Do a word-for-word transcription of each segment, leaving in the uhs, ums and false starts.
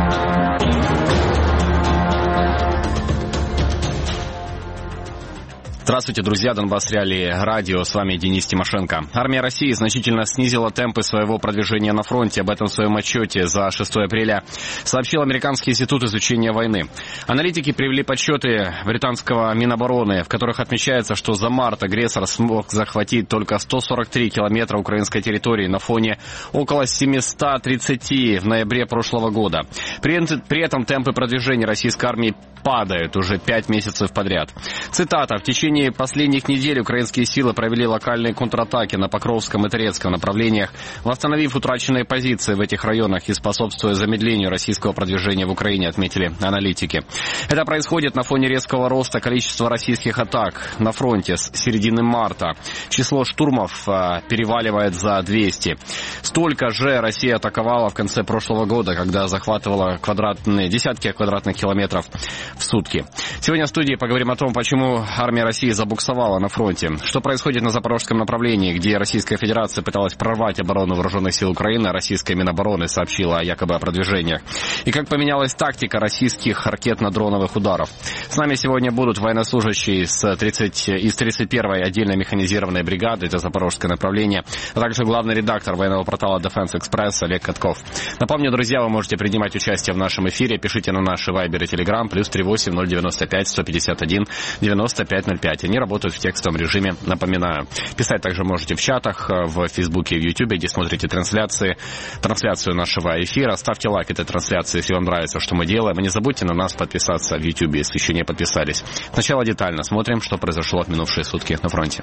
Здравствуйте, друзья, Донбасс Реалии Радио, с вами Денис Тимошенко. Армия России значительно снизила темпы своего продвижения на фронте. Об этом в своем отчете за шестое апреля сообщил Американский институт изучения войны. Аналитики привели подсчеты британского Минобороны, в которых отмечается, что за март агрессор смог захватить только сто сорок три километра украинской территории на фоне около семьсот тридцати в ноябре прошлого года. При, при этом темпы продвижения российской армии падают уже пять месяцев подряд. Цитата. В течение последних недель украинские силы провели локальные контратаки на Покровском и Торецком направлениях, восстановив утраченные позиции в этих районах и способствуя замедлению российского продвижения в Украине, отметили аналитики. Это происходит на фоне резкого роста количества российских атак на фронте с середины марта. Число штурмов а, переваливает за двести. Столько же Россия атаковала в конце прошлого года, когда захватывала квадратные, десятки квадратных километров в сутки. Сегодня в студии поговорим о том, почему армия России забуксовала на фронте, что происходит на Запорожском направлении, где Российская Федерация пыталась прорвать оборону вооруженных сил Украины, а российская Минобороны сообщила о якобы о продвижениях, и как поменялась тактика российских ракетно-дроновых ударов. С нами сегодня будут военнослужащие с тридцать, из тридцать первой отдельной механизированной бригады, это Запорожское направление, а также главный редактор военного портала Defense Express Олег Катков. Напомню, друзья, вы можете принимать участие в нашем эфире, пишите на наши Вайбер и Телеграм, плюс три восемь ноль девяносто пять сто пятьдесят один девяносто пять ноль пять. Они работают в текстовом режиме, напоминаю. Писать также можете в чатах, в Фейсбуке и в Ютубе, где смотрите трансляции, трансляцию нашего эфира. Ставьте лайк этой трансляции, если вам нравится, что мы делаем. И не забудьте на нас подписаться в Ютубе, если еще не подписались. Сначала детально смотрим, что произошло в минувшие сутки на фронте.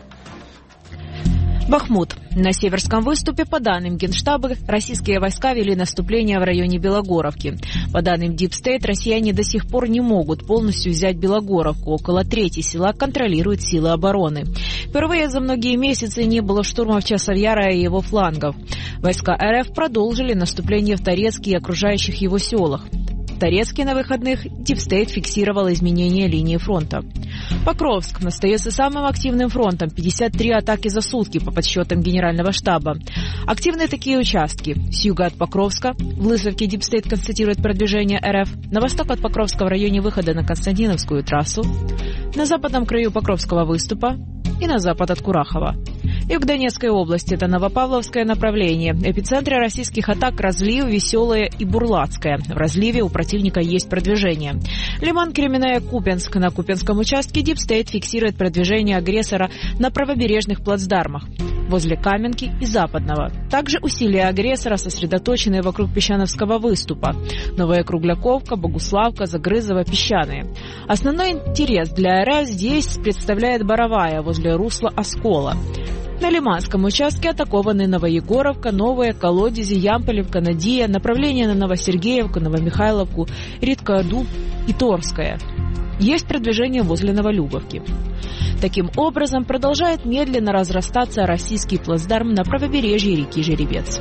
Бахмут. На Северском выступе, по данным Генштаба, российские войска вели наступление в районе Белогоровки. По данным Deep State, россияне до сих пор не могут полностью взять Белогоровку. Около трети села контролируют силы обороны. Впервые за многие месяцы не было штурмов Часовьяра и его флангов. Войска РФ продолжили наступление в Торецке и окружающих его селах. В Торецке на выходных Deep State фиксировал изменение линии фронта. Покровск остается самым активным фронтом. пятьдесят три атаки за сутки по подсчетам Генерального штаба. Активны такие участки. С юга от Покровска, в Лысовке Deep State констатирует продвижение РФ. На восток от Покровска в районе выхода на Константиновскую трассу. На западном краю Покровского выступа и на запад от Курахова. И в Донецкой области это Новопавловское направление. Эпицентры российских атак Разлив, Веселое и Бурлацкое. В Разливе у противника есть продвижение. Лиман, Кременная, Купенск. На Купенском участке Deep State фиксирует продвижение агрессора на правобережных плацдармах возле Каменки и Западного. Также усилия агрессора сосредоточены вокруг Песчановского выступа. Новая Кругляковка, Богуславка, Загрызово, Песчаные. Основной интерес для РФ здесь представляет Боровая возле русла Оскола. На Лиманском участке атакованы Новоегоровка, Новая, Колодези, Ямполевка, Надия, направление на Новосергеевку, Новомихайловку, Риткодуб и Торское. Есть продвижение возле Новолюбовки. Таким образом, продолжает медленно разрастаться российский плацдарм на правобережье реки Жеребец.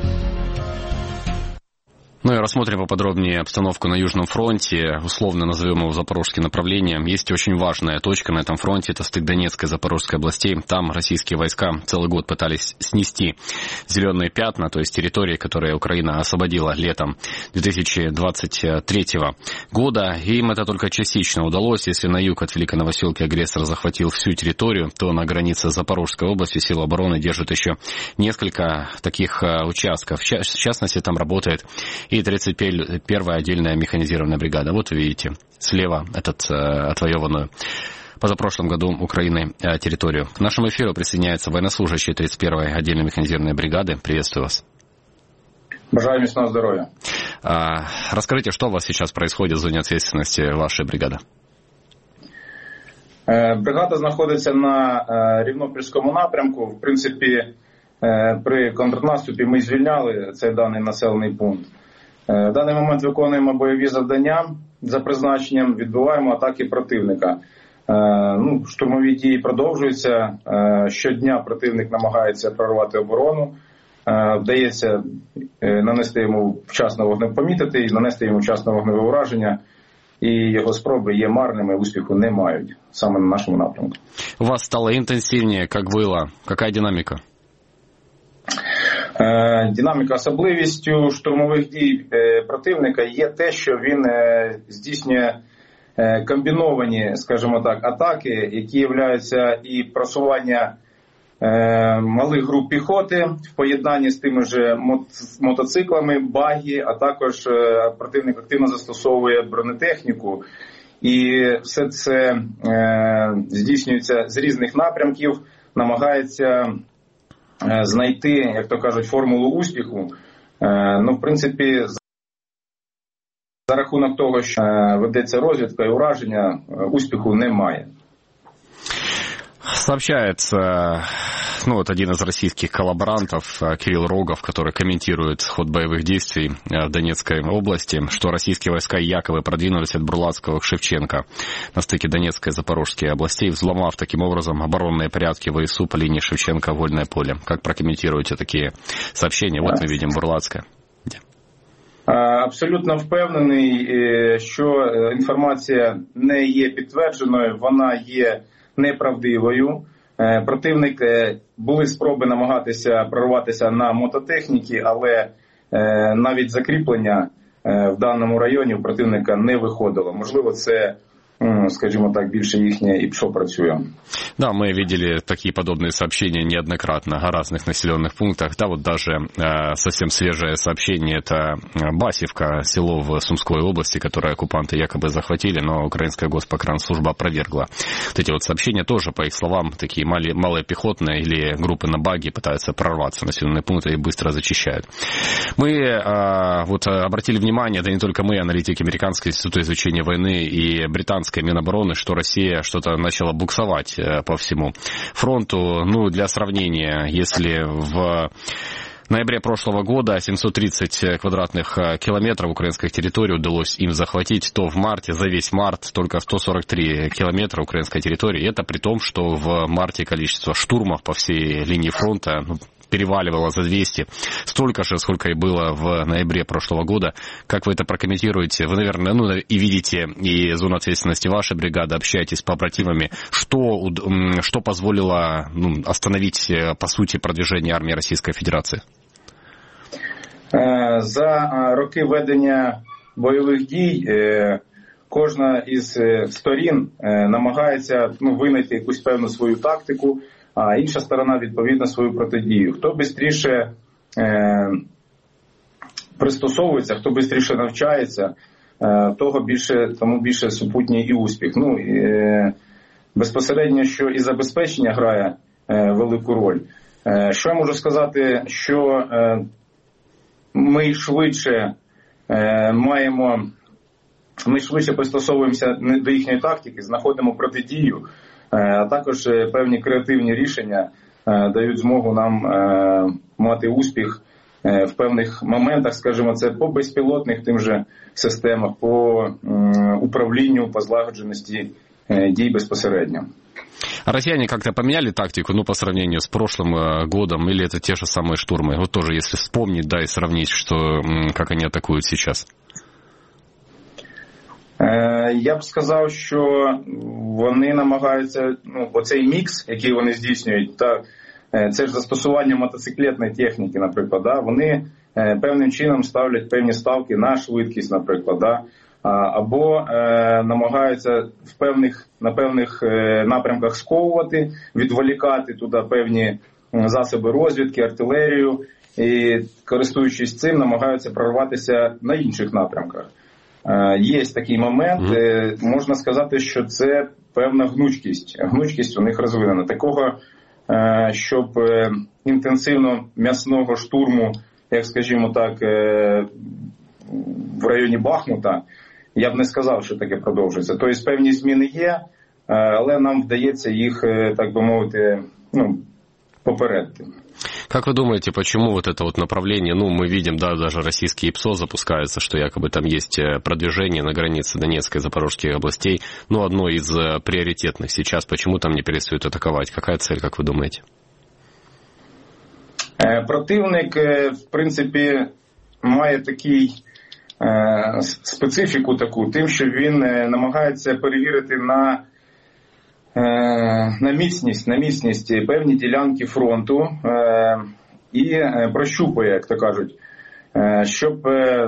Ну и рассмотрим поподробнее обстановку на Южном фронте, условно назовем его Запорожским направлением. Есть очень важная точка на этом фронте, это стык Донецкой и Запорожской областей. Там российские войска целый год пытались снести зеленые пятна, то есть территории, которые Украина освободила летом две тысячи двадцать третьего года. И им это только частично удалось. Если на юг от Великой Новоселки агрессор захватил всю территорию, то на границе Запорожской области силы обороны держат еще несколько таких участков. В частности, там работает и тридцать первая отдельная механизированная бригада. Вот вы видите, слева этот э, отвоеванную позапрошлом году Украиной э, территорию. К нашему эфиру присоединяется военнослужащий тридцать первой отдельной механизированной бригады. Приветствую вас. Бажаю міцного здоровья. А, расскажите, что у вас сейчас происходит в зоне ответственности вашей бригады? Бригада знаходиться на Рівнопільському напрямку. В принципі, при контрнаступі ми звільняли цей даний населений пункт. В даний момент виконуємо бойові завдання за призначенням, відбиваємо атаки противника. Ну, штурмові дії продовжуються. Щодня противник намагається прорвати оборону. Вдається нанести йому вчасно вогнем помітити і нанести йому вчасно вогневе ураження. І його спроби є марними, успіху не мають саме на нашому напрямку. У вас стало интенсивнее, как было? Какая динамика? Динаміка, особливістю штурмових дій противника є те, що він здійснює комбіновані, скажімо так, атаки, які являються і просування малих груп піхоти в поєднанні з тими ж мотоциклами, багі, а також противник активно застосовує бронетехніку. І все це здійснюється з різних напрямків, намагається знайти, як то кажуть, формулу успіху. Ну, в принципі, за рахунок того, що ведеться розвідка і ураження, успіху немає. Сообщается, ну вот один из российских коллаборантов, Кирилл Рогов, который комментирует ход боевых действий в Донецкой области, что российские войска якобы продвинулись от Бурлацкого к Шевченко на стыке Донецкой и Запорожской областей, взломав таким образом оборонные порядки ВСУ по линии Шевченко-Вольное поле. Как прокомментируете такие сообщения? Вот мы видим Бурлацкое. Абсолютно впевнений, що інформація не є підтвердженою, вона є неправдивою. Противник, були спроби намагатися прорватися на мототехніки, але навіть закріплення в даному районі у противника не виходило. Можливо, це, скажімо так, більше їхнє і що працює. Да, мы видели такие подобные сообщения неоднократно о разных населенных пунктах. Да, вот даже э, совсем свежее сообщение, это Басевка, село в Сумской области, которое оккупанты якобы захватили, но украинская госпогранслужба опровергла. Вот эти вот сообщения тоже, по их словам, такие мали, малые пехотные или группы на баги пытаются прорваться в населенные пункты и быстро зачищают. Мы э, вот обратили внимание, да не только мы, аналитики Американского института изучения войны и британской Минобороны, что Россия что-то начала буксовать по всему фронту. Ну, для сравнения, если в ноябре прошлого года семьсот тридцать квадратных километров украинской территории удалось им захватить, то в марте, за весь март, только сто сорок три километра украинской территории. Это при том, что в марте количество штурмов по всей линии фронта ну, переваливало за двести, столько же, сколько и было в ноябре прошлого года. Как вы это прокомментируете? Вы, наверное, ну, и видите и зону ответственности вашей бригады, общаетесь с побратимами. Что, что позволило ну, остановить, по сути, продвижение армии Российской Федерации? За роки ведення бойових дій кожна із сторін намагається ну, винайти якусь певну свою тактику, а інша сторона, відповідно, свою протидію. Хто швидше е, пристосовується, хто швидше навчається, е, того більше, тому більше супутній і успіх. Ну, е, безпосередньо, що і забезпечення грає е, велику роль. Е, що я можу сказати, що е, ми швидше е, маємо, ми швидше пристосовуємося до їхньої тактики, знаходимо протидію, а також певні креативні рішення дають змогу нам мати успіх в певних моментах, скажімо, це по безпілотних тим же системах, по управлінню, по злагодженості дій безпосередньо. А россияне как-то поменяли тактику, ну, по сравнению с прошлым годом, или это те же самые штурмы? Вот тоже, если вспомнить, да, и сравнить, что, как они атакуют сейчас. Я б сказав, що вони намагаються, ну, оцей мікс, який вони здійснюють, та це ж застосування мотоциклетної техніки, наприклад, да, вони певним чином ставлять певні ставки на швидкість, наприклад, да, або е, намагаються в певних, на певних напрямках сковувати, відволікати туди певні засоби розвідки, артилерію, і, користуючись цим, намагаються прорватися на інших напрямках. Є такий момент, mm-hmm. можна сказати, що це певна гнучкість. Гнучкість у них розвинена. Такого, щоб інтенсивно м'ясного штурму, як скажімо так, в районі Бахмута, я б не сказав, що таке продовжується. Тобто певні зміни є, але нам вдається їх, так би мовити, ну, попередити. Как вы думаете, почему вот это вот направление, ну, мы видим, да, даже российские ПСО запускаются, что якобы там есть продвижение на границе Донецкой и Запорожской областей, ну, одно из приоритетных сейчас, почему там не перестают атаковать? Какая цель, как вы думаете? Противник, в принципі, має такий специфіку таку, тим, що він намагається перевірити на на міцність, на міцність певні ділянки фронту, і прощупує, як то кажуть, щоб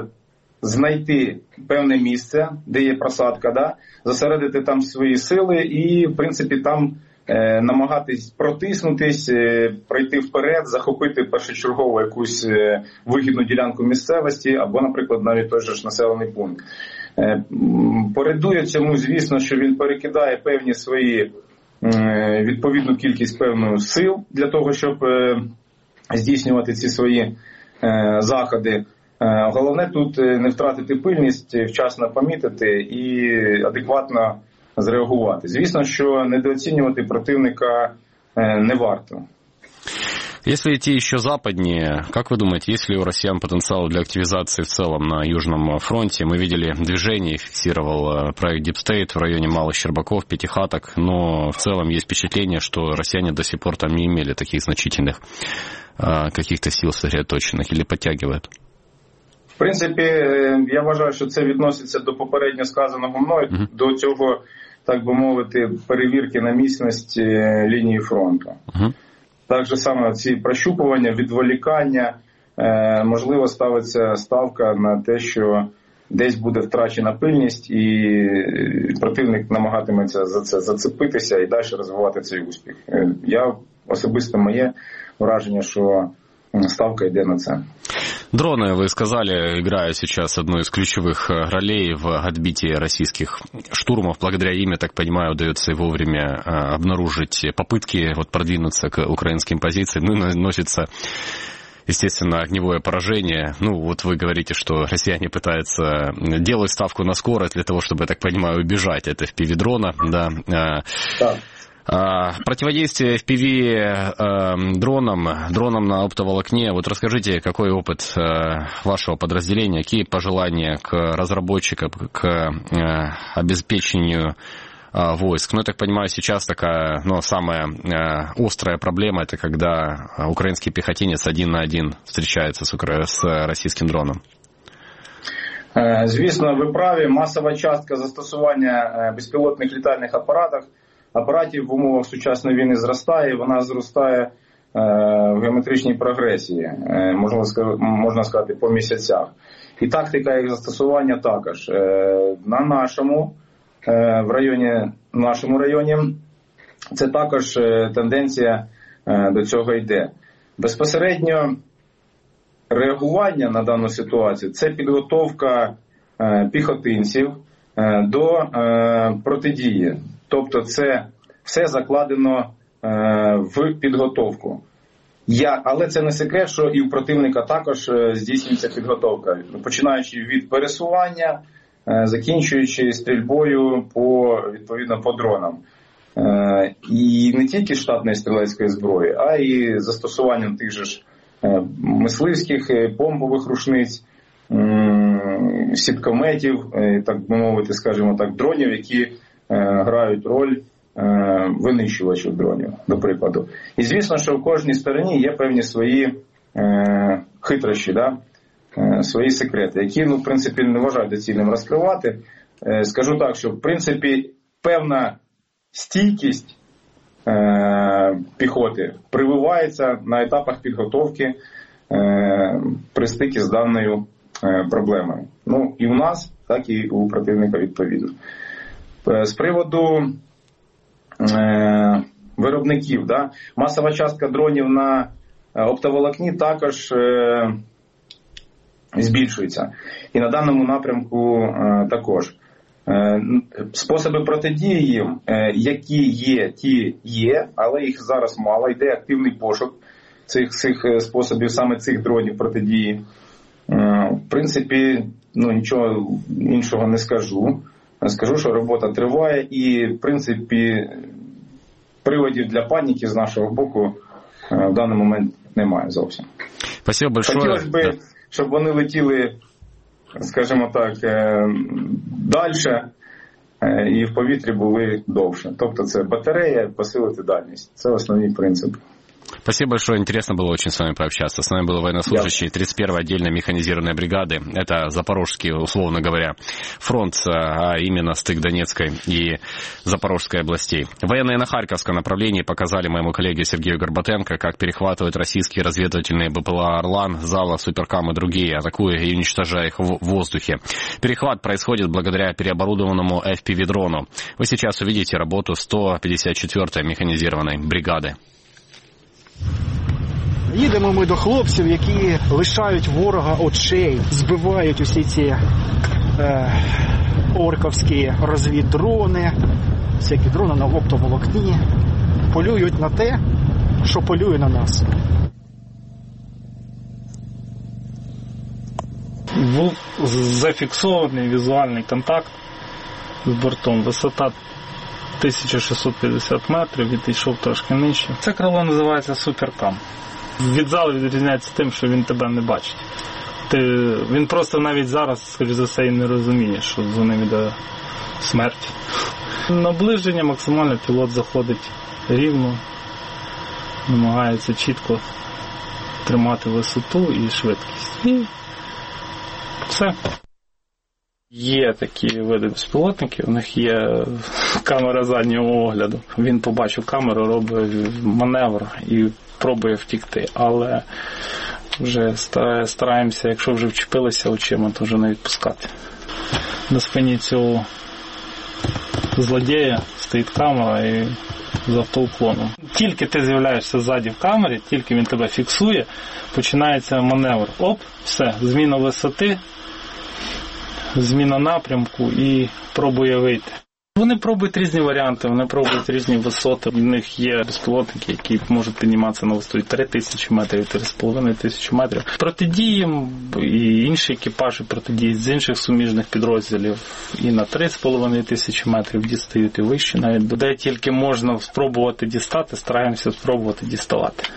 знайти певне місце, де є просадка, да, зосередити там свої сили і, в принципі, там е, намагатись протиснутись, е, пройти вперед, захопити першочергово якусь е, вигідну ділянку місцевості або, наприклад, навіть той же ж населений пункт. Е, передує цьому, звісно, що він перекидає певні свої е, відповідну кількість певних сил для того, щоб е, здійснювати ці свої е, заходи. Головне тут не втратити пильність, вчасно помітити і адекватно зреагувати. Звісно, що недооцінювати противника не варто. Если идти еще западнее, как вы думаете, есть ли у россиян потенциал для активизации в целом на Южном фронте? Мы видели движение, фиксировал проект Deep State в районе Малых Щербаков, Пятихаток, но в целом есть впечатление, что россияне до сих пор там не имели таких значительных каких-то сил сосредоточенных или подтягивают. В принципі, я вважаю, що це відноситься до попередньо сказаного мною, uh-huh. до цього, так би мовити, перевірки на міцність лінії фронту. Uh-huh. Так же саме ці прощупування, відволікання, можливо, ставиться ставка на те, що десь буде втрачена пильність і противник намагатиметься за це зацепитися і далі розвивати цей успіх. Я особисто моє враження, що ставка йде на це. Дроны, вы сказали, играют сейчас одну из ключевых ролей в отбитии российских штурмов. Благодаря им, я так понимаю, удается и вовремя обнаружить попытки вот продвинуться к украинским позициям. Ну, наносится, естественно, огневое поражение. Ну, вот вы говорите, что россияне пытаются делать ставку на скорость для того, чтобы, я так понимаю, убежать от эф пи ви-дрона. Да. Так. Противодействие эф пи ви э, дронам, дронам на оптоволокне. Вот расскажите, какой опыт э, вашего подразделения, какие пожелания к разработчикам, к э, обеспечению э, войск. Ну, я так понимаю, сейчас такая, ну, самая э, острая проблема, это когда украинский пехотинец один на один встречается с, укра... с российским дроном. Звісно, ви праві. Масова частка застосування безпілотних літальних апаратів апаратів в умовах сучасної війни зростає, вона зростає е, в геометричній прогресії, е, можна, можна сказати, по місяцях. І тактика їх застосування також. Е, на нашому, е, в районі, в нашому районі це також е, тенденція е, до цього йде. Безпосередньо реагування на дану ситуацію – це підготовка е, піхотинців е, до е, протидії. Тобто це все закладено е, в підготовку. Я, але це не секрет, що і у противника також е, здійснюється підготовка, починаючи від пересування, е, закінчуючи стрільбою по, відповідно, по дронам. Е, і не тільки штатної стрілецької зброї, а й застосуванням тих же ж е, мисливських, е, помпових рушниць, е, сіткометів, е, так би мовити, скажімо так, дронів, які грають роль винищувачів дронів, до прикладу. І звісно, що в кожній стороні є певні свої е, хитрощі, да? е, свої секрети, які, ну, в принципі, не вважаю доцільним розкривати. Е, скажу так, що, в принципі, певна стійкість е, піхоти прививається на етапах підготовки е, при стикі з даною е, проблемою. Ну, і у нас, так і у противника відповідно. З приводу е, виробників, да, масова частка дронів на оптоволокні також е, збільшується. І на даному напрямку е, також. Е, способи протидії їм, е, які є, ті є, але їх зараз мало. Йде активний пошук цих, цих способів, саме цих дронів протидії. Е, в принципі, ну, нічого іншого не скажу. Скажу, що робота триває і, в принципі, приводів для паніки з нашого боку в даний момент немає зовсім. Спасибо большое. Хотілося б, да. щоб вони летіли, скажімо так, далі і в повітрі були довше. Тобто це батарея, посилити дальність. Це основний принцип. Спасибо большое, интересно было очень с вами пообщаться. С нами был военнослужащий тридцать первой отдельной механизированной бригады. Это Запорожский, условно говоря, фронт, а именно стык Донецкой и Запорожской областей. Военные на Харьковском направлении показали моему коллеге Сергею Горбатенко, как перехватывают российские разведывательные БПЛА «Орлан», «Зала», «Суперкам» и другие, атакуя и уничтожая их в воздухе. Перехват происходит благодаря переоборудованному эф пи ви-дрону. Вы сейчас увидите работу сто пятьдесят четвёртой механизированной бригады. Їдемо ми до хлопців, які лишають ворога очей, збивають усі ці е, орковські розвіддрони, всякі дрони на оптоволокні, полюють на те, що полює на нас. Був зафіксований візуальний контакт з бортом. Висота тисяча шістсот п'ятдесят метрів, відійшов трошки нижче. Це крило називається «Суперкам». Від залу відрізняється тим, що він тебе не бачить. Ти, він просто навіть зараз, скоріш за все, і не розуміє, що за ним іде смерть. Наближення максимально пілот заходить рівно, намагається чітко тримати висоту і швидкість. І все. Є такі види безпілотників, у них є камера заднього огляду. Він побачив камеру, робить маневр і пробує втікти. Але вже стараємося, якщо вже вчепилися очима, то вже не відпускати. На спині цього злодія стоїть камера і з автоуклоном. Тільки ти з'являєшся ззаді в камері, тільки він тебе фіксує, починається маневр. Оп, все, зміна висоти, зміна напрямку і пробує вийти. Вони пробують різні варіанти, вони пробують різні висоти. У них є безпілотники, які можуть підніматися на висоту три тисячі метрів, три з половиною тисячі метрів. Протидіємо і інші екіпажі протидіють з інших суміжних підрозділів і на три з половиною тисячі метрів дістають і вище. Навіть де тільки можна спробувати дістати, стараємося спробувати діставати.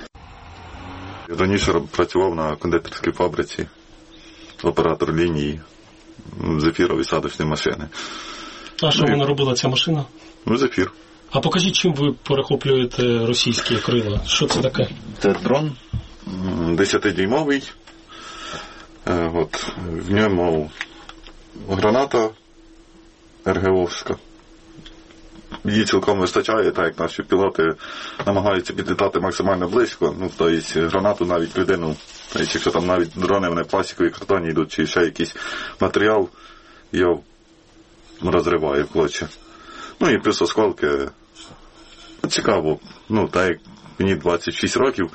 Раніше працював на кондитерській фабриці, оператор лінії, зефірові-садочні машини. А що ну, вона робила, ця машина? Ну, зефір. А покажіть, чим ви перехоплюєте російські крила? Що це таке? Це дрон десятидюймовий. От, в ньому граната РГОвська. Її цілком вистачає, так як наші пілоти намагаються підлітати максимально близько. Ну, тобто гранату навіть людину, тобто, якщо там навіть дрони, вони пластикові, картонні йдуть, чи ще якийсь матеріал, його розриває в клочі. Ну і плюс осколки. Цікаво. Ну, так як мені двадцять шість років,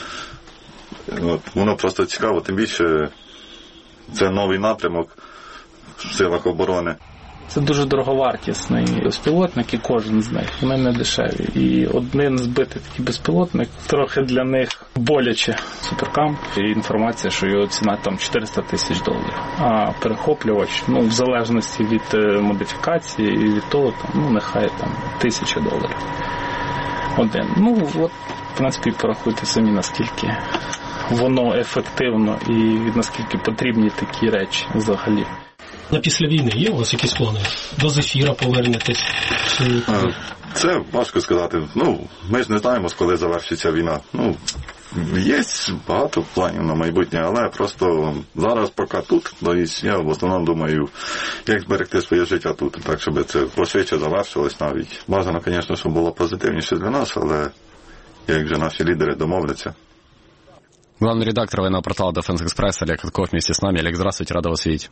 от, воно просто цікаво, тим більше це новий напрямок в силах оборони. Це дуже дороговартісний безпілотник, і кожен з них, вони не дешеві. І один збитий такий безпілотник, трохи для них боляче. Суперкам, і інформація, що його ціна там чотириста тисяч доларів. А перехоплювач, ну, в залежності від модифікації і від того, там, ну, нехай там тисяча доларів. Один. Ну, от, в принципі, порахуйте самі, наскільки воно ефективно і наскільки потрібні такі речі взагалі. На після війни є у вас якісь плани? До зефіра повернетесь? Чи... Це важко сказати. Ну, ми ж не знаємо, коли завершиться війна. Ну, є багато планів на майбутнє, але просто зараз поки тут, то я в основному думаю, як зберегти своє життя тут, так, щоб це пошвидше завершилось навіть. Бажано, звісно, щоб було позитивніше для нас, але як же наші лідери домовляться. Главный редактор военного портала Defense Express Олег Катков вместе с нами. Олег, здравствуйте, рада вас видеть.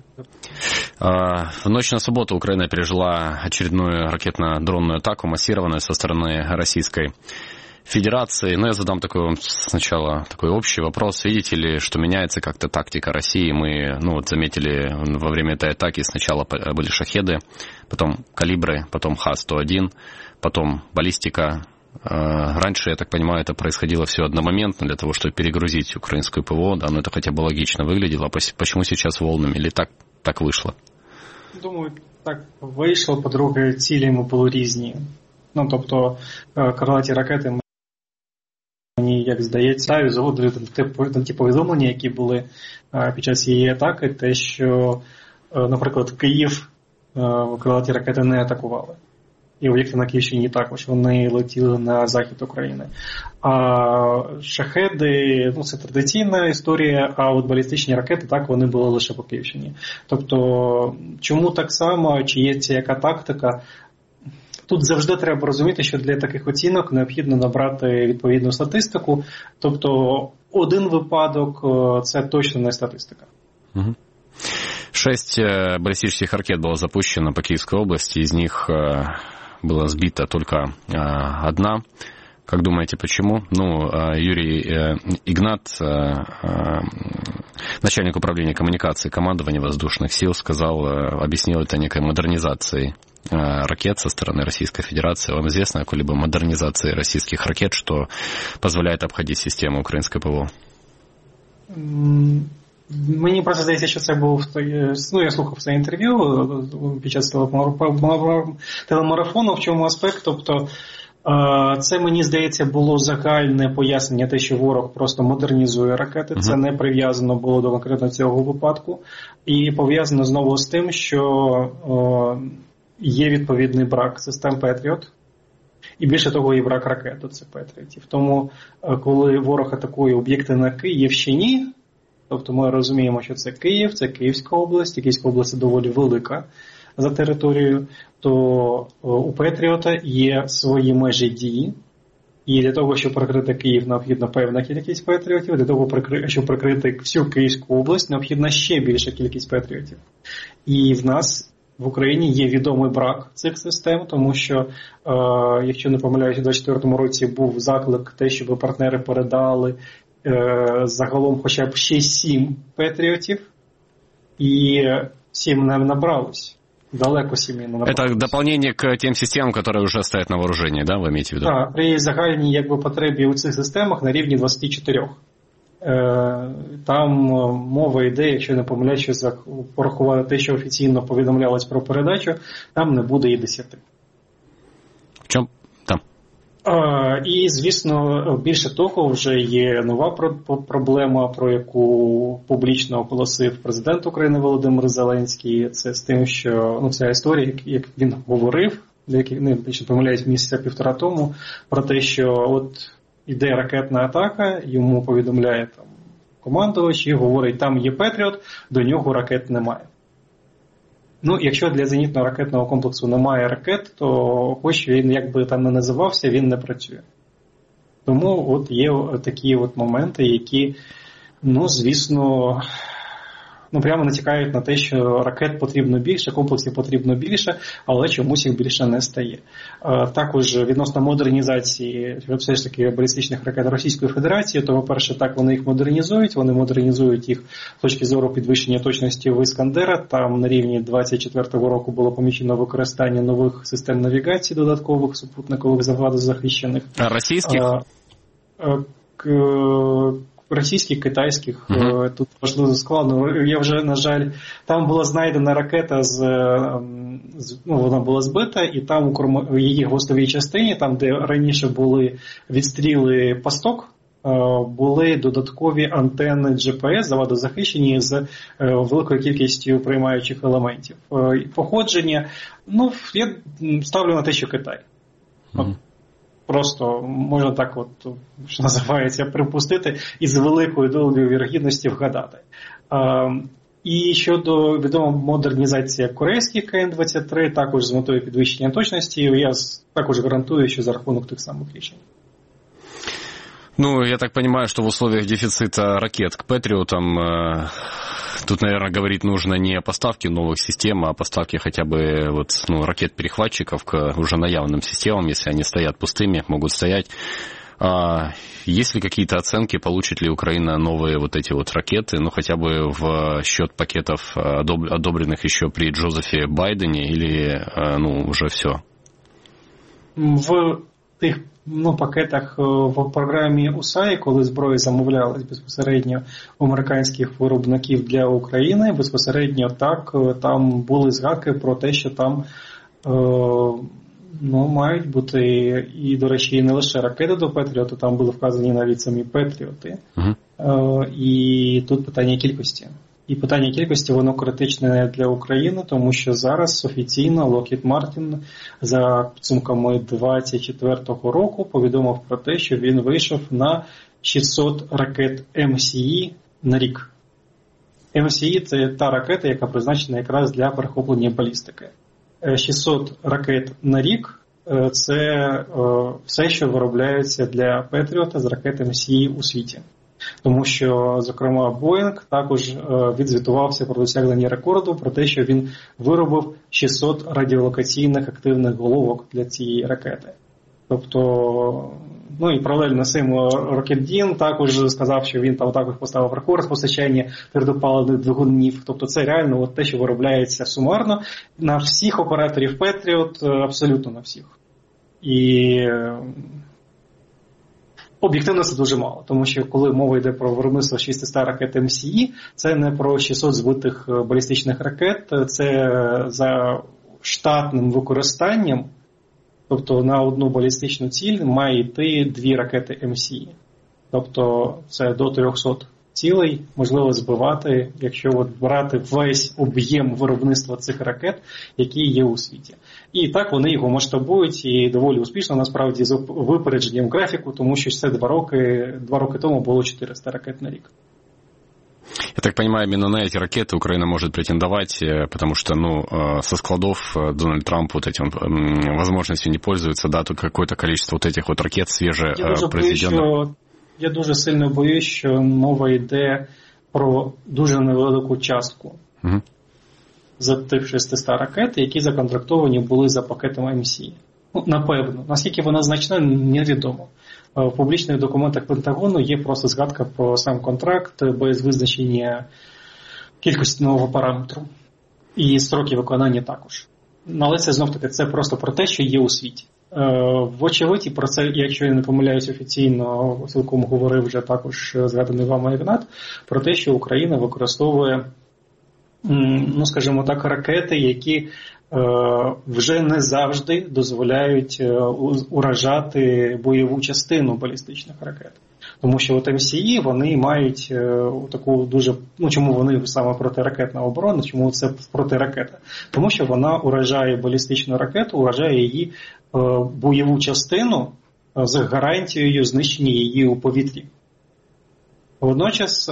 В ночь на субботу Украина пережила очередную ракетно-дронную атаку, массированную со стороны Российской Федерации. Но я задам такой вам сначала такой общий вопрос. Видите ли, что меняется как-то тактика России? Мы, ну, вот заметили во время этой атаки сначала были шахеды, потом калибры, потом Х сто один, потом баллистика. Раньше, я так понимаю, это происходило все одномоментно для того, чтобы перегрузить украинскую ПВО, да, но это хотя бы логично выглядело. Почему сейчас волнами? Или так, так вышло? Думаю, так вийшло. По-друге, цілі ми були різні. Ну, тобто, крилаті ракети, мені, як здається, згодили на ті повідомлення, які були під час її атаки, те, що, наприклад, Київ крилаті ракети не атакували. І об'єкти на Київщині також, вони летіли на захід України. А шахеди, ну це традиційна історія, а от балістичні ракети, так, вони були лише по Київщині. Тобто, чому так само, чи є ця яка тактика? Тут завжди треба розуміти, що для таких оцінок необхідно набрати відповідну статистику. Тобто, один випадок – це точно не статистика. Угу. Шесть баллистических ракет было запущено по Киевской области, из них была сбита только одна. Как думаете, почему? Ну, Юрий Игнат, начальник управления коммуникации командования воздушных сил, сказал, объяснил это некой модернизацией ракет со стороны Российской Федерации. Вам известно о какой-либо модернизации российских ракет, что позволяет обходить систему украинской ПВО? Мені просто здається, що це був той, ну я слухав це інтерв'ю під час телемарафону, в чому аспект, тобто це, мені здається, було загальне пояснення те, що ворог просто модернізує ракети, це не прив'язано було до конкретно цього випадку, і пов'язано знову з тим, що є відповідний брак систем Patriot, і більше того, і брак ракет до цих Patriotів. Тому, коли ворог атакує об'єкти на Київщині, тобто ми розуміємо, що це Київ, це Київська область, і Київська область доволі велика за територією, то у Петріота є свої межі дії, і для того, щоб прикрити Київ, необхідна певна кількість Петріотів, для того, щоб прикрити всю Київську область, необхідна ще більша кількість Петріотів. І в нас в Україні є відомий брак цих систем, тому що, е, якщо не помиляюсь, у двадцять четвертому році був заклик те, щоб партнери передали загалом хоча б ще сім Петріотів, і сім не набралось. Далеко сім не набралось. Это дополнение к тем системам, которые уже стоят на вооружении, да, вы имеете в виду? Так, при загальній якби, потребі у цих системах на рівні двадцять чотири. Там мова йде, якщо не помиляюсь, що порахувати те, що офіційно повідомлялось про передачу, там не буде і десяти. В чому? Там. І, звісно, більше того, вже є нова проблема, про яку публічно оголосив президент України Володимир Зеленський. Це з тим, що ну, ця історія, як він говорив, деякі, не помиляюсь, місяця півтора тому, про те, що от іде ракетна атака, йому повідомляє там командувач і говорить, там є Петріот, до нього ракет немає. Ну, якщо для зенітно-ракетного комплексу немає ракет, то хоч він як би там не називався, він не працює. Тому от є такі от моменти, які, ну, звісно, ну, прямо натякають на те, що ракет потрібно більше, комплексів потрібно більше, але чомусь їх більше не стає. Також відносно модернізації все ж таки балістичних ракет Російської Федерації, то, по-перше, так вони їх модернізують, вони модернізують їх з точки зору підвищення точності в Іскандера. Там на рівні двадцять четвертого року було помічено використання нових систем навігації додаткових, супутникових завадозахищених. А російських? А, а, російських, китайських, uh-huh. Тут важливо складно. Я вже, на жаль, там була знайдена ракета, з, з ну, вона була збита, і там у корм... в її хвостовій частині, там, де раніше були відстріли пасток, були додаткові антени джі пі ес, завадозахищені з великою кількістю приймаючих елементів. Походження, ну, я ставлю на те, що Китай. Uh-huh. Просто можна так от, що називається, припустити і з великою долею вірогідності вгадати. А, і щодо відомо модернізації корейських Ка Ен двадцять три, також з метою підвищення точності, я також гарантую, що за рахунок тих самих рішень. Ну, я так понимаю, что в условиях дефицита ракет к Патриотам э, тут, наверное, говорить нужно не о поставке новых систем, а о поставке хотя бы вот, ну, ракет-перехватчиков к уже наявным системам, если они стоят пустыми, могут стоять. А есть ли какие-то оценки, получит ли Украина новые вот эти вот ракеты, ну, хотя бы в счет пакетов, одобренных еще при Джозефе Байдене, или, ну, уже все? В тих ну, пакетах в програмі ю ес ей, коли зброя замовлялась безпосередньо у американських виробників для України, безпосередньо так, там були згадки про те, що там ну, мають бути, і, до речі, і не лише ракети до Петріоту, там були вказані навіть самі Петріоти. Uh-huh. І тут питання кількості. І питання кількості, воно критичне для України, тому що зараз офіційно Lockheed Martin за підсумками двадцять четвертого року повідомив про те, що він вийшов на шістсот ракет ем сі і на рік. ем сі і – це та ракета, яка призначена якраз для перехоплення балістики. шістсот ракет на рік – це все, що виробляється для Петріота з ракет ем сі і у світі. Тому що, зокрема, Боїнг також відзвітувався про досягнення рекорду, про те, що він виробив шістсот радіолокаційних активних головок для цієї ракети. Тобто, ну і паралельно з цим Рокетдін також сказав, що він там також поставив рекорд постачання твердопаливних двигунів. Тобто це реально от те, що виробляється сумарно на всіх операторів Петріот, абсолютно на всіх. І об'єктивно це дуже мало, тому що коли мова йде про виробництво шістсот ракет ем сі і, це не про шістсот збитих балістичних ракет, це за штатним використанням, тобто на одну балістичну ціль має йти дві ракети ем сі і. Тобто це до триста цілей можливо збивати, якщо от брати весь об'єм виробництва цих ракет, які є у світі. І так вони його масштабують і доволі успішно, насправді, з випередженням графіку, тому що це два роки, два роки тому було чотириста ракет на рік. Я так понимаю, именно на эти ракеты Украина может претендовать, потому что, ну, со складов Дональд Трамп вот этим возможностью не пользуется, да, тут какое-то количество вот этих вот ракет свежепроизведенных. Я дуже сильно боюсь, що мова йде про дуже невелику частку угу. з тих шістсот ракет, які законтрактовані були за пакетом ем сі і. Ну, напевно. Наскільки вона значна, невідомо. В публічних документах Пентагону є просто згадка про сам контракт без визначення кількості нового параметру. І строки виконання також. Але це знов-таки це просто про те, що є у світі. Вочевидь, і про це, якщо я не помиляюсь офіційно, цілком говорив вже також згаданий вами Ігнат, про те, що Україна використовує, ну скажімо так, ракети, які вже не завжди дозволяють уражати бойову частину балістичних ракет. Тому що от ем сі і, вони мають таку дуже, ну чому вони саме протиракетна оборона, чому це протиракета? Тому що вона уражає балістичну ракету, уражає її бойову частину з гарантією знищення її у повітрі. Водночас,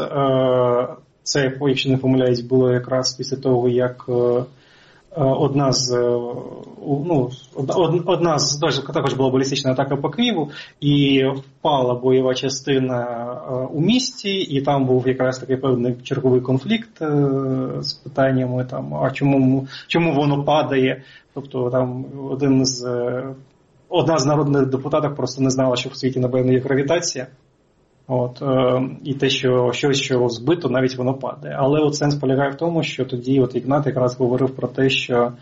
це, якщо не помиляюсь, було якраз після того, як одна з, ну, одна з, також була балістична атака по Києву, і впала бойова частина у місті, і там був якраз такий певний черговий конфлікт з питаннями, там, а чому, чому воно падає, тобто там один з, одна з народних депутатів просто не знала, що в світі, напевно, є гравітація. От, е, і те, що щось, що збито, навіть воно падає. Але от сенс полягає в тому, що тоді от Ігнат якраз говорив про те, що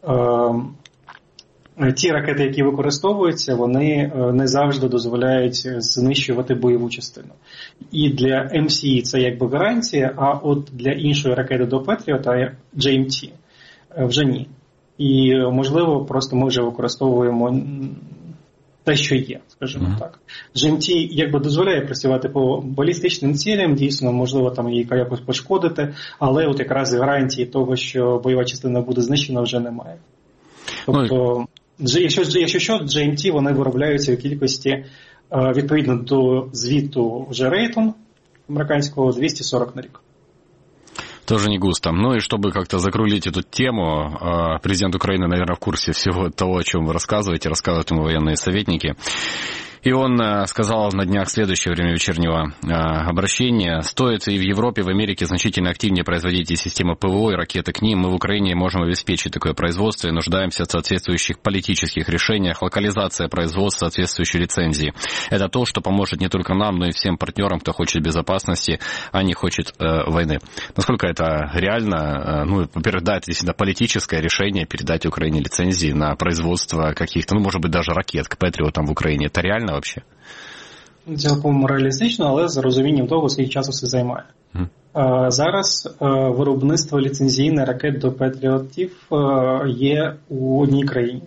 е, ті ракети, які використовуються, вони не завжди дозволяють знищувати бойову частину. І для ем сі і це якби гарантія, а от для іншої ракети до Петріота, джей ем ті, вже ні. І, можливо, просто ми вже використовуємо те, що є, скажімо mm-hmm. так. джей ем ті якби дозволяє працювати по балістичним цілям, дійсно, можливо, там її якось пошкодити, але от якраз гарантії того, що бойова частина буде знищена, вже немає. Тобто, mm-hmm. якщо, якщо що, джей ем ті вони виробляються в кількості, відповідно до звіту вже Рейтон американського, двісті сорок на рік. Тоже не густо. Ну и чтобы как-то закрылить эту тему, президент Украины, наверное, в курсе всего того, о чем вы рассказываете, рассказывают ему военные советники. И он сказал на днях следующее время вечернего обращения: стоит и в Европе, и в Америке значительно активнее производить и системы ПВО, и ракеты к ним. Мы в Украине можем обеспечить такое производство и нуждаемся в соответствующих политических решениях. Локализация производства, соответствующей лицензии. Это то, что поможет не только нам, но и всем партнерам, кто хочет безопасности, а не хочет э, войны. Насколько это реально? Ну, во-первых, да, это действительно политическое решение передать Украине лицензии на производство каких-то, ну, может быть, даже ракет к Петріотам в Україні. Это реально вообще? Цілком реалістично, але з розумінням того, скільки часу це займає. Mm. Зараз виробництво ліцензійних ракет до Петріотів є у одній країні.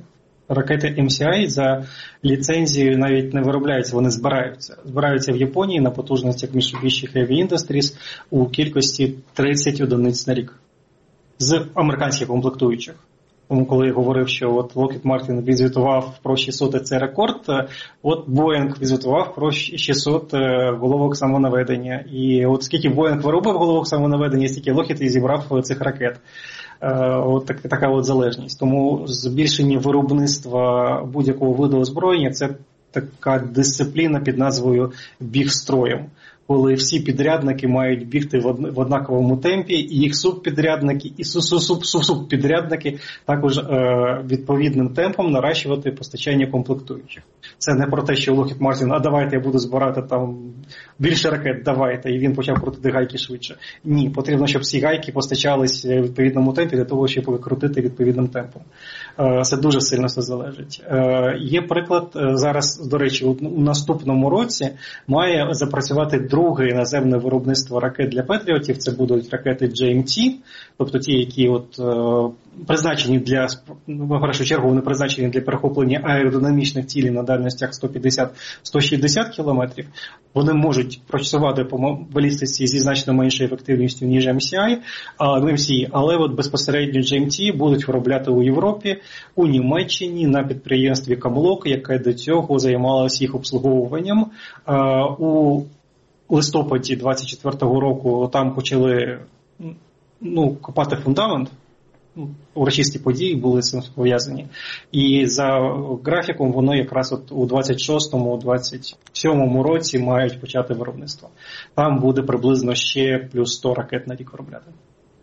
ракети ем сі ай за ліцензією навіть не виробляються, вони збираються. Збираються в Японії на потужностях Mitsubishi Heavy Industries у кількості тридцять одиниць на рік з американських комплектуючих. Тому коли я говорив, що от Lockheed Martin відзвітував про шістсот, це рекорд, от Boeing відзвітував про шістсот головок самонаведення. І от скільки Boeing виробив головок самонаведення, стільки Lockheed і зібрав цих ракет. От так, така от залежність. Тому збільшення виробництва будь-якого виду озброєння – це така дисципліна під назвою «біг строєм», коли всі підрядники мають бігти в однаковому темпі, і їх субпідрядники, і субсубпідрядники також е, відповідним темпом наращувати постачання комплектуючих. Це не про те, що Lockheed Martin, а давайте я буду збирати там більше ракет, давайте, і він почав крутити гайки швидше. Ні, потрібно, щоб всі гайки постачались в відповідному темпі для того, щоб крутити відповідним темпом. Е, це дуже сильно все залежить. Е, є приклад, зараз, до речі, у наступному році має запрацювати друг Друге іноземне виробництво ракет для Петріотів, це будуть ракети джей ем ті, тобто ті, які от, е, призначені для, в першу чергу вони призначені для перехоплення аеродинамічних цілей на дальностях сто п'ятдесят - сто шістдесят кілометрів. Вони можуть працювати по балістиці зі значно меншою ефективністю, ніж ем сі ай, ем сі ай, але от безпосередньо джей ем ті будуть виробляти у Європі, у Німеччині, на підприємстві Камлок, яке до цього займалося їх обслуговуванням. Е, у У листопаді двадцять четвертого року там почали ну, копати фундамент, урочисті події були з цим пов'язані. І за графіком воно якраз от у двадцять шостому - двадцять сьомому році мають почати виробництво. Там буде приблизно ще плюс сто ракет на рік виробляти.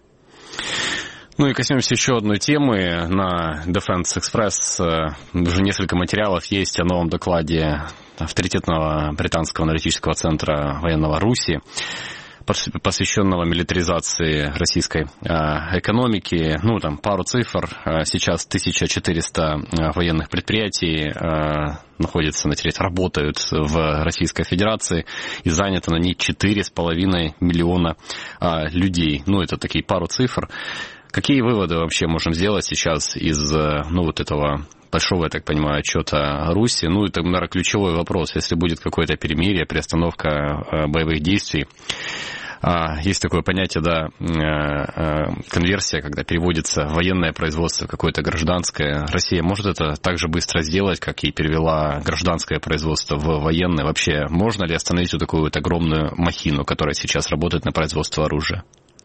Ну и коснемся еще одной темы. На Defense Express уже несколько материалов есть о новом докладе авторитетного британского аналитического центра военного Руси, посвященного милитаризации российской экономики. Ну, там пару цифр. Сейчас тысяча четыреста военных предприятий находятся на территории, работают в Российской Федерации, и занято на ней четыре с половиной миллиона людей. Ну, это такие пару цифр. Какие выводы вообще можем сделать сейчас из, ну, вот этого большого, я так понимаю, отчета Руси? Ну, это, наверное, ключевой вопрос. Если будет какое-то перемирие, приостановка боевых действий, есть такое понятие, да, конверсия, когда переводится военное производство в какое-то гражданское. Россия может это так же быстро сделать, как и перевела гражданское производство в военное? Вообще, можно ли остановить вот такую вот огромную махину, которая сейчас работает на производство оружия?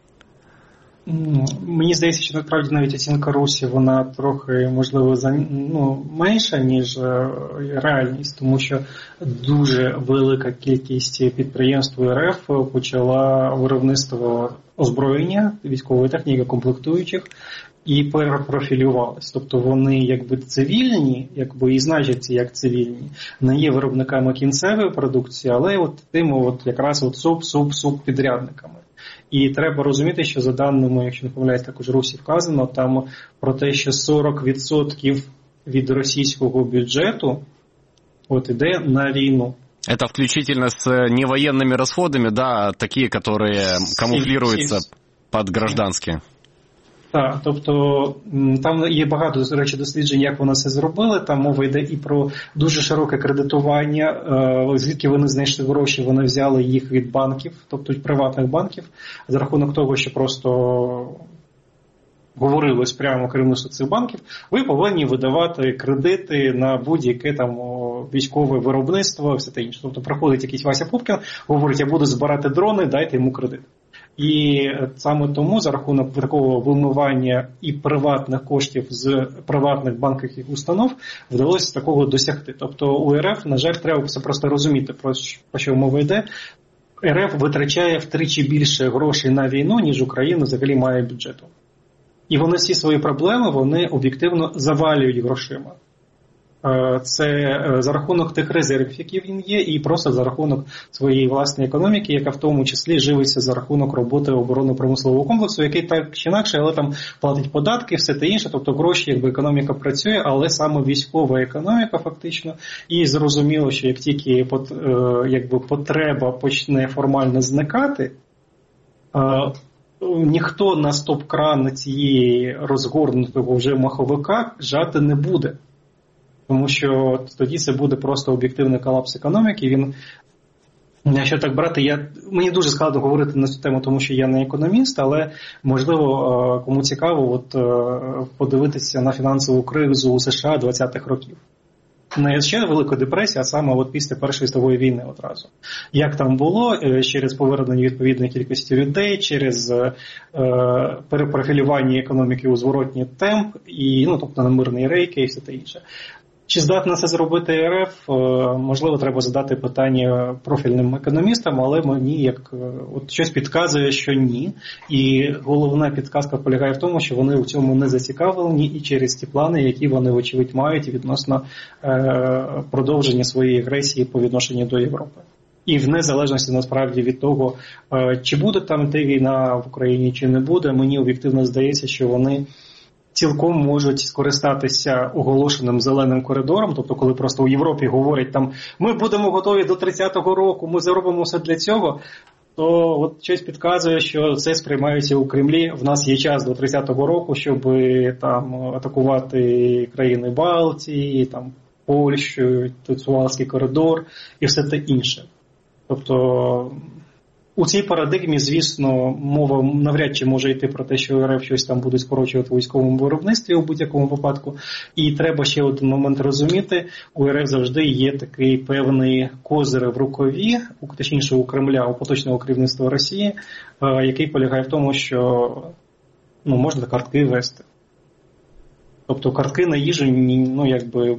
Мені здається, що насправді навіть оцінка Русі, вона трохи, можливо, ну, менша, ніж реальність, тому що дуже велика кількість підприємств ер еф почала виробництво озброєння, військової техніки, комплектуючих, і перепрофілювались. Тобто вони якби цивільні, якби і значаться як цивільні, не є виробниками кінцевої продукції, але от тими от якраз от суп-суп-суп-підрядниками. І треба розуміти, що за даними, якщо не помиляюсь, також Русі вказано, там про те, що сорок відсотків від російського бюджету от іде на війну. Это включительно с невоенными расходами, да, а такие, которые камуфлируются под гражданские. Так, тобто там є багато, до речі, досліджень, як вони це зробили. Там мова йде і про дуже широке кредитування, звідки вони знайшли гроші, вони взяли їх від банків, тобто від приватних банків, за рахунок того, що просто говорилось прямо керівництву цих банків, ви повинні видавати кредити на будь-яке там військове виробництво, все те інше. Тобто приходить якийсь Вася Пупкін, говорить, я буду збирати дрони, дайте йому кредит. І саме тому за рахунок такого вимивання і приватних коштів з приватних банківських установ вдалося такого досягти. Тобто у ер еф, на жаль, треба просто розуміти, про що мова йде. ер еф витрачає втричі більше грошей на війну, ніж Україна взагалі має бюджету. І вони всі свої проблеми, вони об'єктивно завалюють грошима. Це за рахунок тих резервів, які він є, і просто за рахунок своєї власної економіки, яка в тому числі живиться за рахунок роботи оборонно-промислового комплексу, який так чи інакше, але там платить податки, все те інше, тобто гроші, якби економіка працює, але саме військова економіка фактично. І зрозуміло, що як тільки якби потреба почне формально зникати, ніхто на стоп-кран цієї розгорнутого вже маховика жати не буде. Тому що тоді це буде просто об'єктивний колапс економіки. Він, якщо так брати, я, мені дуже складно говорити на цю тему, тому що я не економіст, але, можливо, кому цікаво, от, подивитися на фінансову кризу у США двадцятих років. Не ще Велика депресія, а саме от після Першої світової війни одразу. Як там було, через повернення відповідної кількості людей, через е, перепрофілювання економіки у зворотній темп, і, ну, тобто на мирний рейки і все те інше. Чи здатна це зробити РФ? Можливо, треба задати питання профільним економістам, але мені як от щось підказує, що ні. І головна підказка полягає в тому, що вони у цьому не зацікавлені і через ті плани, які вони, вочевидь, мають відносно е- продовження своєї агресії по відношенню до Європи. І в незалежності, насправді, від того, е- чи буде там йти війна в Україні, чи не буде, мені об'єктивно здається, що вони цілком можуть скористатися оголошеним зеленим коридором, тобто коли просто у Європі говорять там, ми будемо готові до тридцятого року, ми зробимо все для цього, то от щось підказує, що це сприймається у Кремлі. В нас є час до тридцятого року, щоб там атакувати країни Балтії, там Польщу, Суалський коридор і все те інше. Тобто у цій парадигмі, звісно, мова навряд чи може йти про те, що РФ щось там буде скорочувати у військовому виробництві у будь-якому випадку. І треба ще один момент розуміти, у РФ завжди є такий певний козир в рукаві, точніше у Кремля, у поточного керівництва Росії, який полягає в тому, що ну, можна картки вести. Тобто картки на їжу, ну якби,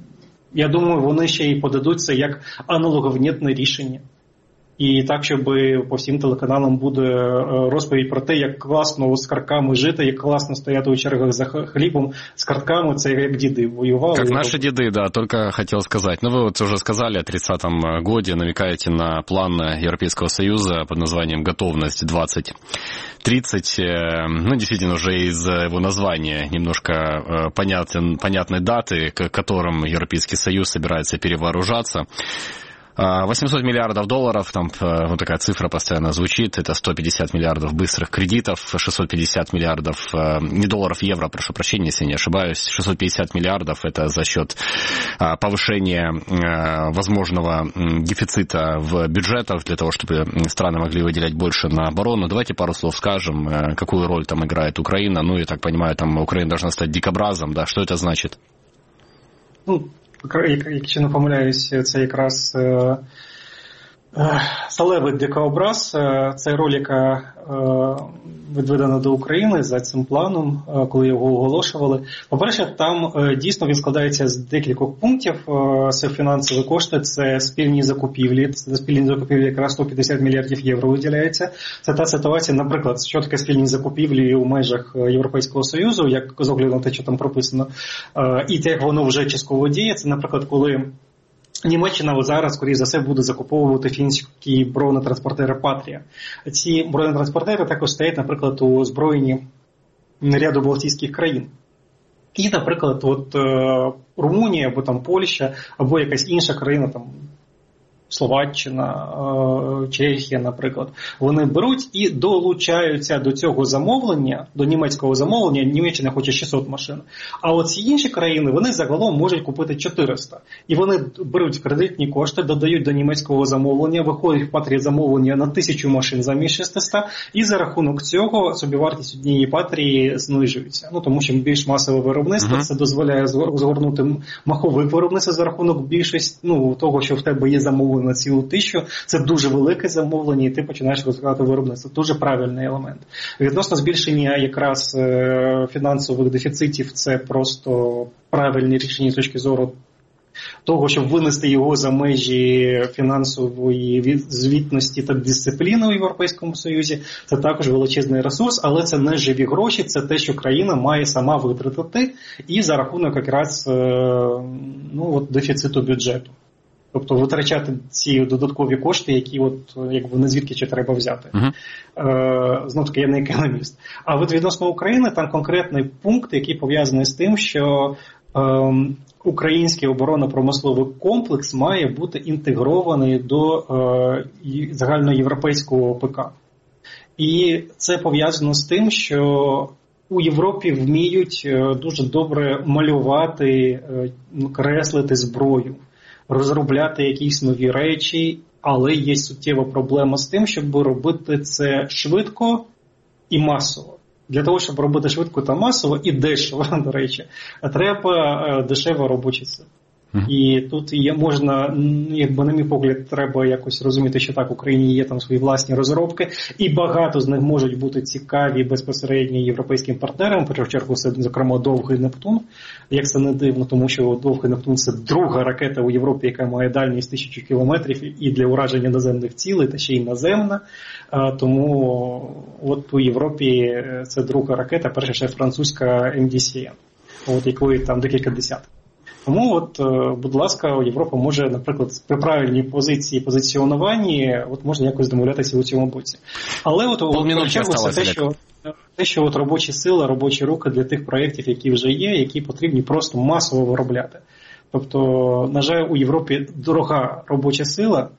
я думаю, вони ще й подадуть це як аналоговнітне рішення. І так, щоб по всім телеканалам буде розповідь про те, як класно з картками жити, як класно стояти у чергах за хлібом с картками, це як діди воювали. Как наши деды, да, только хотел сказать. Ну, вы вот уже сказали о тридцатом годе, намекаете на план Европейского Союза под названием «Готовность двадцать тридцать». Ну, действительно, уже из его названия немножко понятен, понятны даты, к которым Европейский Союз собирается перевооружаться. восемьсот миллиардов долларов, там вот такая цифра постоянно звучит, это сто пятьдесят миллиардов быстрых кредитов, шестьсот пятьдесят миллиардов, не долларов, евро, прошу прощения, если не ошибаюсь, шестьсот пятьдесят миллиардов это за счет повышения возможного дефицита в бюджетах для того, чтобы страны могли выделять больше на оборону. Давайте пару слов скажем, какую роль там играет Украина, ну, я так понимаю, там Украина должна стать дикобразом, да, что это значит? Ну, якщо не помиляюсь, це якраз е, е, сталевий дикообраз, е, це роль, яка е, відведена до України за цим планом, е, коли його оголошували. По-перше, там е, дійсно він складається з декількох пунктів. Е, це фінансові кошти, це спільні закупівлі, це спільні закупівлі якраз сто п'ятдесят мільярдів євро виділяється. Це та ситуація, наприклад, що таке спільні закупівлі у межах Європейського Союзу, як з огляду на те, що там прописано, е, і те, як воно вже частково діє. Це, наприклад, коли Німеччина зараз, скоріше за все, буде закуповувати фінські бронетранспортери «Патрія». Ці бронетранспортери також стоять, наприклад, у озброєнні ряду балтійських країн. І, наприклад, от е, Румунія, або там Польща, або якась інша країна, там Словаччина, е, Чехія, наприклад, вони беруть і долучаються до цього замовлення, до німецького замовлення. Німеччина хоче шістсот машин. А от ці інші країни, вони загалом можуть купити чотириста. І вони беруть кредитні кошти, додають до німецького замовлення, виходить в Патрії замовлення на тисячу машин замість шістсот, і за рахунок цього собівартість однієї Патрії знижується. Ну, тому що більш масове виробництво, uh-huh. це дозволяє згорнути махове виробництво за рахунок більшості, ну, того, що в тебе є замовлення на цілу тисячу, це дуже велике замовлення, і ти починаєш розвивати виробництво. Дуже правильний елемент. Відносно збільшення якраз е, фінансових дефіцитів, це просто правильне рішення з точки зору того, щоб винести його за межі фінансової звітності та дисципліни у Європейському Союзі. Це також величезний ресурс, але це не живі гроші, це те, що країна має сама витратити, і за рахунок якраз е, ну, от, дефіциту бюджету. Тобто витрачати ці додаткові кошти, які от, якби, не звідки чи треба взяти. Uh-huh. Е, знов таки, я не економіст. А от відносно України, там конкретний пункт, який пов'язаний з тим, що е, український оборонно-промисловий комплекс має бути інтегрований до е, загальноєвропейського ПК. І це пов'язано з тим, що у Європі вміють дуже добре малювати, креслити зброю, розробляти якісь нові речі, але є суттєва проблема з тим, щоб робити це швидко і масово. Для того, щоб робити швидко та масово і дешево, до речі, треба дешева робоча сила. І тут є, можна, якби на мій погляд, треба якось розуміти, що так, в Україні є там свої власні розробки, і багато з них можуть бути цікаві безпосередньо європейським партнерам, в першу чергу це, зокрема, Довгий Нептун. Як це не дивно, тому що Довгий Нептун – це друга ракета у Європі, яка має дальність тисячу кілометрів і для ураження наземних цілей, та ще й наземна. Тому от у Європі це друга ракета, перша ще французька ем ді сі ен, от якої там декілька десятків. Тому, от, будь ласка, Європа може, наприклад, при правильній позиції позиціонуванні, от можна якось домовлятися у цьому боці. Але от у чергу це те, що, те, що от робочі сили, робочі руки для тих проєктів, які вже є, які потрібні просто масово виробляти. Тобто, на жаль, у Європі дорога робоча сила,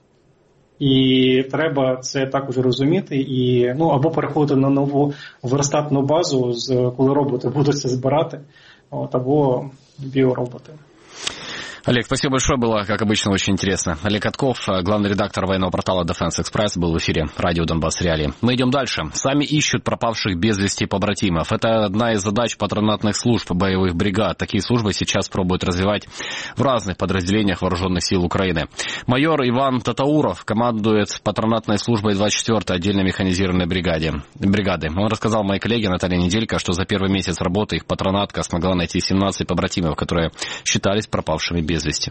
і треба це також розуміти, і, ну, або переходити на нову верстатну базу, з, коли роботи будуть це збирати, от, або біороботи. Олег, спасибо большое, было, как обычно, очень интересно. Олег Катков, главный редактор военного портала Defense Express, был в эфире радио Донбасс Реалии. Мы идем дальше. Сами ищут пропавших без вести побратимов. Это одна из задач патронатных служб боевых бригад. Такие службы сейчас пробуют развивать в разных подразделениях вооруженных сил Украины. Майор Иван Татауров командует патронатной службой двадцать четвёртой отдельной механизированной бригаде. бригады. Он рассказал моей коллеге Наталье Неделько, что за первый месяц работы их патронатка смогла найти семнадцать побратимов, которые считались пропавшими без вести.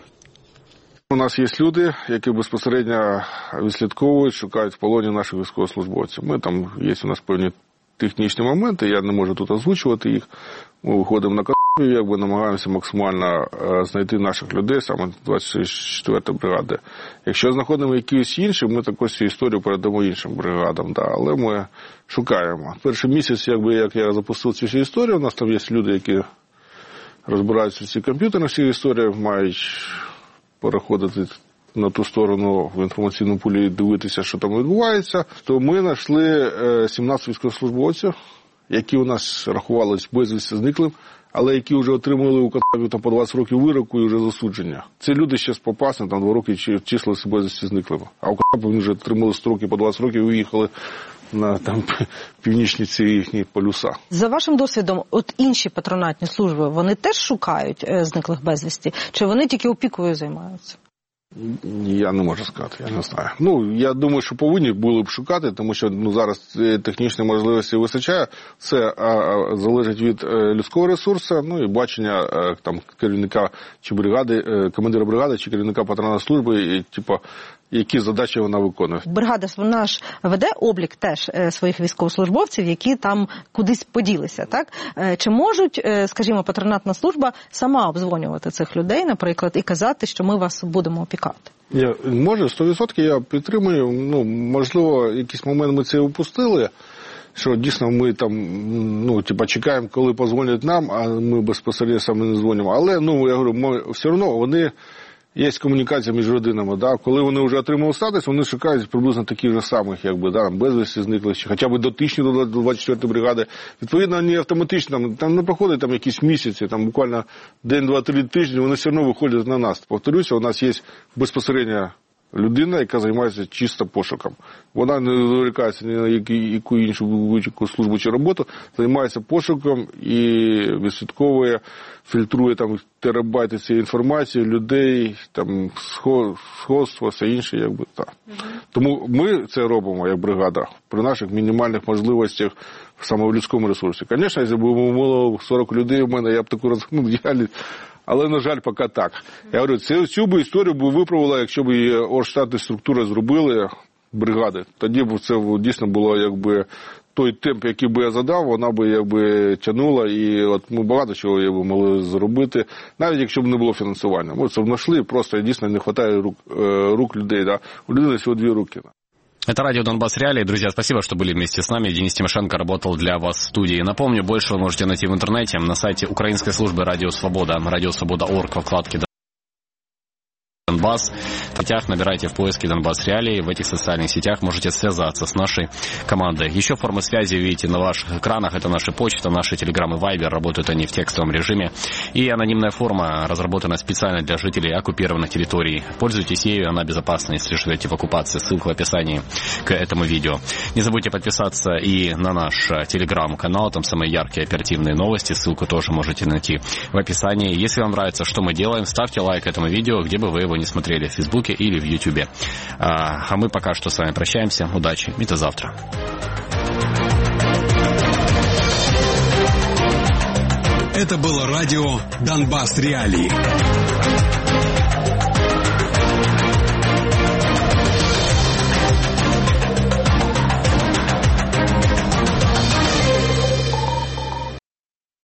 У нас є люди, які безпосередньо відслідковують, шукають в полоні наших військовослужбовців. Ми там, є у нас певні технічні моменти, я не можу тут озвучувати їх. Ми виходимо на контроль, якби намагаємося максимально знайти наших людей, саме двадцять четвертої бригади. Якщо знаходимо якісь інші, ми також цю історію передамо іншим бригадам, да, але ми шукаємо. Перший місяць, якби, як я запустив цю всю історію, у нас там є люди, які розбираються в цій комп'ютерній всі історії, мають переходити на ту сторону в інформаційну пулі і дивитися, що там відбувається, то ми знайшли сімнадцять військовослужбовців, які у нас рахувалися безвісти зниклим, але які вже отримали у Катаві там по двадцять років вироку і вже засудження. Ці люди ще спопасні, там два роки числилися безвісти зниклими. А у Катаві вони вже отримали строки по двадцять років і уїхали на там північні ці їхні полюса. За вашим досвідом, от інші патронатні служби, вони теж шукають зниклих безвісті? Чи вони тільки опікою займаються? Я не можу сказати, я не знаю. Ну, я думаю, що повинні були б шукати, тому що ну, зараз технічні можливості вистачає. Це а, а, залежить від а, людського ресурсу, ну і бачення а, там керівника чи бригади, а, командира бригади чи керівника патронатної служби, і, типу, які задачі вона виконує. Бригада, вона ж веде облік теж своїх військовослужбовців, які там кудись поділися, так? Чи можуть, скажімо, патронатна служба сама обдзвонювати цих людей, наприклад, і казати, що ми вас будемо опікати? Я, може, сто відсотків я підтримую. Ну, можливо, якийсь момент ми це упустили, що дійсно ми там, ну, типа, чекаємо, коли позвонять нам, а ми безпосередньо саме не дзвонимо. Але, ну, я говорю, ми, все одно вони... Є комунікація між родинами, да? Коли вони вже отримали статус, вони шукають приблизно таких же самих, якби, да? безвісти зниклих, чи хоча б дотичні до двадцять четвертої бригади. Відповідно, вони автоматично, там, там не проходить там, якісь місяці, там буквально день, два, три тижні, вони все одно виходять на нас. Повторюся, у нас є безпосередньо людина, яка займається чисто пошуком. Вона не дорікається ні на яку іншу будь-яку службу чи роботу, займається пошуком і відслідковує, фільтрує там терабайти цієї інформації, людей, там сходство, все інше, якби так. Mm-hmm. Тому ми це робимо як бригада при наших мінімальних можливостях саме в людському ресурсі. Звісно, якщо б було сорок людей у мене, я б таку розгнув діяльність. Але, на жаль, поки так. Я говорю, цю, цю б історію б виправила, якщо б її оргштатні структури зробили, бригади. Тоді б це дійсно було, якби, той темп, який би я задав, вона б, якби, тягнула. І от ми багато чого я б могли зробити, навіть якщо б не було фінансування. Ми це знайшли, просто дійсно не вистачає рук, рук людей. Да? У людини всього дві руки. Это радио Донбасс Реалии. Друзья, спасибо, что были вместе с нами. Денис Тимошенко работал для вас в студии. Напомню, больше вы можете найти в интернете на сайте украинской службы Радио Свобода, радио свобода точка орг, во вкладке Донбасс. В сетях набирайте в поиске Донбасс Реалии. В этих социальных сетях можете связаться с нашей командой. Еще формы связи видите на ваших экранах. Это наша почта, наши телеграм и вайбер. Работают они в текстовом режиме. И анонимная форма разработана специально для жителей оккупированных территорий. Пользуйтесь ею, она безопасна, если живете в оккупации. Ссылка в описании к этому видео. Не забудьте подписаться и на наш телеграм-канал. Там самые яркие оперативные новости. Ссылку тоже можете найти в описании. Если вам нравится, что мы делаем, ставьте лайк этому видео, где бы вы его не смотрели, в Фейсбуке или в Ютубе. А мы пока что с вами прощаемся. Удачи и до завтра. Это было радио «Донбасс Реалии».